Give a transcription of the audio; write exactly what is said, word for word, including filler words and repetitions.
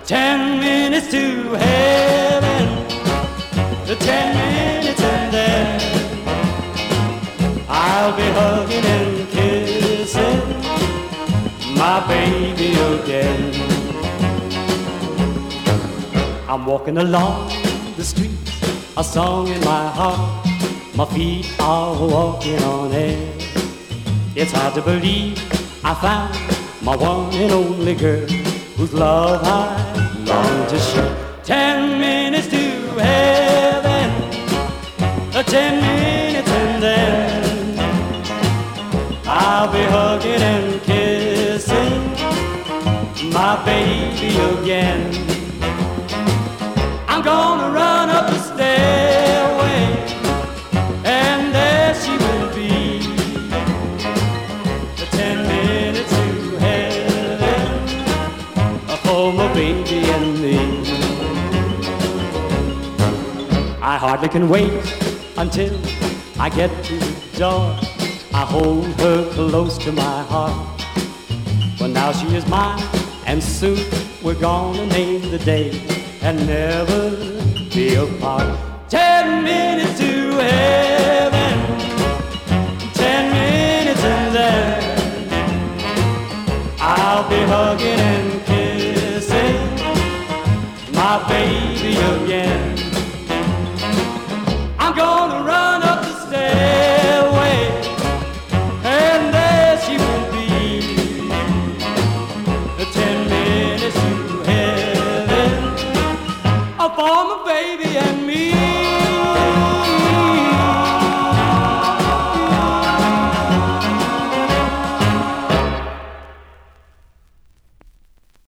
Ten minutes to heaven, the ten minutes and then I'll be hugging and kissing my baby again. I'm walking along the street, a song in my heart. My feet are walking on air. It's hard to believe I found my one and only girl whose love I long to share. Ten minutes to heaven, ten minutes and then I'll be hugging and kissing my baby again. I'm gonna run up the stairway and there she will be. The ten minutes to heaven for my baby and me. I hardly can wait until I get to the door. I hold her close to my heart. Well, now she is mine, and soon we're gonna name the day and never be apart. Ten minutes to heaven, ten minutes and then I'll be hugging and kissing my baby